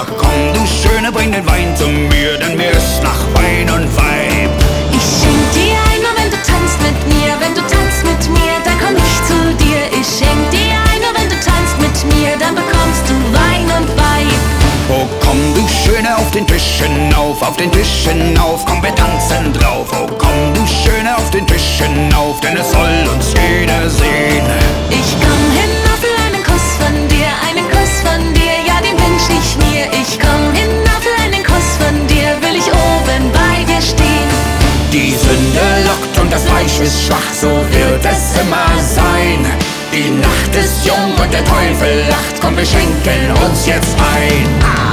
komm, du Schöne, bring den Wein zu mir, denn mir ist nach Wein und Weib. Ich schenk dir ein, nur wenn du tanzt mit mir. Wenn du tanzt mit mir, dann komm ich zu dir. Ich schenk dir ein, nur wenn du tanzt mit mir, dann bekommst du Wein und Weib. Oh komm, du Schöne, auf den Tisch hinauf, auf den Tisch hinauf, komm, wir tanzen drauf. Oh komm, du Schöne, auf den Tisch hinauf, denn es soll uns jeder sehen. Ich komm hinauf, will einen Kuss von dir, einen Kuss von dir, ja, den wünsch ich mir. Ich komm hinauf, will einen Kuss von dir, will ich oben bei dir stehen. Die Sünde lockt und das Fleisch ist schwach, so wird es immer sein. Die Nacht ist jung und der Teufel lacht, komm, wir schenken uns jetzt ein.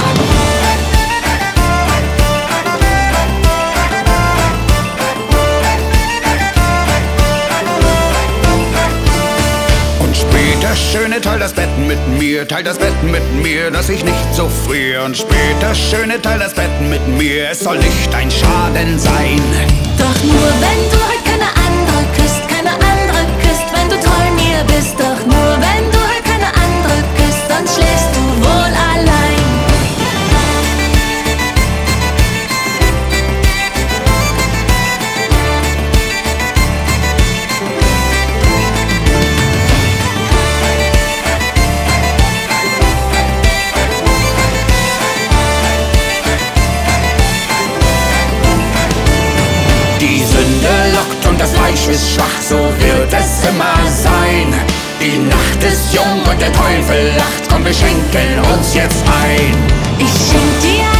Und später, Schöne, teil das Bett mit mir, teil das Bett mit mir, dass ich nicht so friere. Und später, Schöne, teil das Bett mit mir, es soll nicht ein Schaden sein. Doch nur wenn du heute keine andere küsst, keine andere küsst, wenn du treu mir bist. Doch nur wenn du heute keine andere küsst, sonst schläfst du wohl allein. Die Sünde lockt und das Fleisch ist schwach, so wird es immer sein. Die Nacht ist jung und der Teufel lacht, komm, wir schenken uns jetzt ein. Ich schenk dir